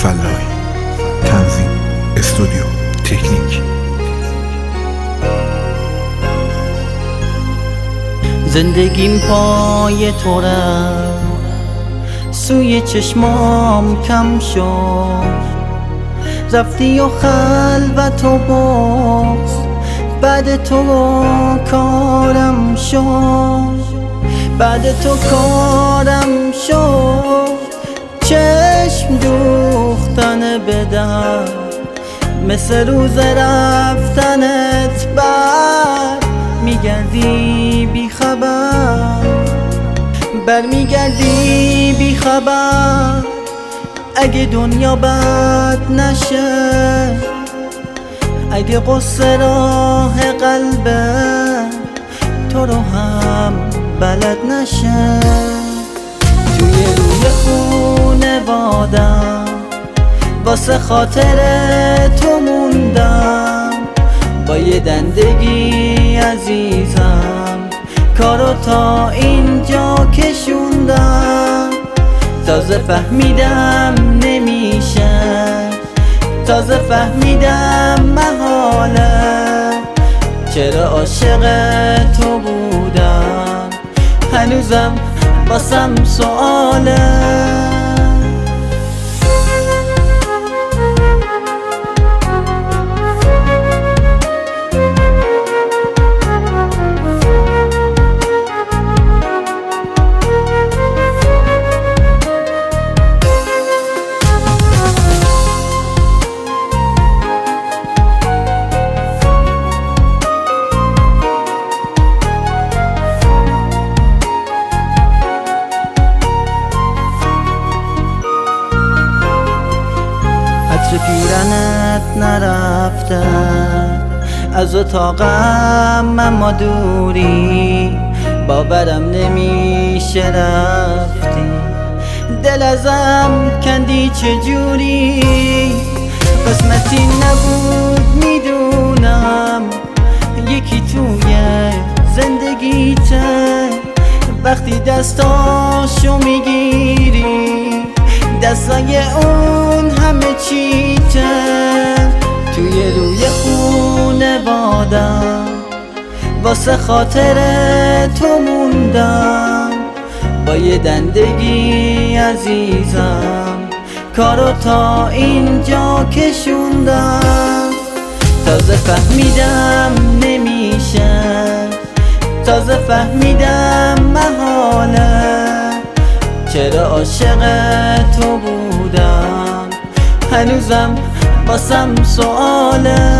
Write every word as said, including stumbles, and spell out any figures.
فلاحی. تنظیم استودیو تکنیک. زندگیم پای تو رفت، سوی چشمام کم شد، رفتی و خلوت و باز بعد تو کارم شد، بعد تو کارم شد. چشم دوختن به در مثل روز رفتنت، بر میگردی بی خبر، بر میگردی بی خبر. اگه دنیا بد نشه، اگه قصه راه قلبه تو رو هم بلد نشه. توی روی خونه بادم واسه خاطر تو موندم، با یه دندگی عزیزم کارو تا اینجا کشوندم. تازه فهمیدم نمیشه، تازه فهمیدم محاله، چرا عاشق تو بودم هنوزم واسم سواله. عطر پیرنت نرفته از اتاقم، اما دوری باورم نمیشه رفتی. دل ازم کندی چجوری، قسمتی نبود میدونم، یکی توی زندگیته. وقتی دستاشو میگیری دستای اون همه چیته. توی روی خونه بادم واسه خاطر تو موندم، با یه دندگی عزیزم کارو تا اینجا کشوندم. تازه فهمیدم نمیشه، تازه فهمیدم محاله، چرا عاشق تو بودم هنوزم واسم سواله.